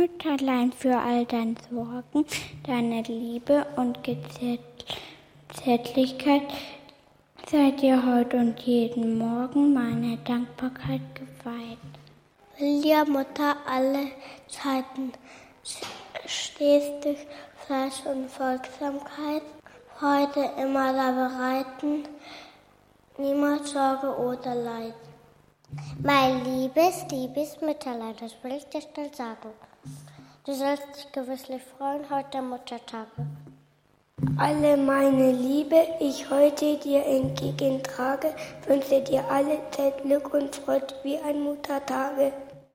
Mütterlein, für all dein Sorgen, deine Liebe und Zärtlichkeit sei dir heute und jeden Morgen meine Dankbarkeit geweiht. Will dir, Mutter, alle Zeiten stets durch Fleiß und Folgsamkeit Freude immer da bereiten, niemals Sorge oder Leid. Mein liebes Mütterlein, das will ich dir schnell sagen. Du sollst dich gewisslich freuen heute am Muttertage. Alle meine Liebe, ich heute dir entgegentrage, wünsche dir alle Zeit Glück und Freude wie ein Muttertage.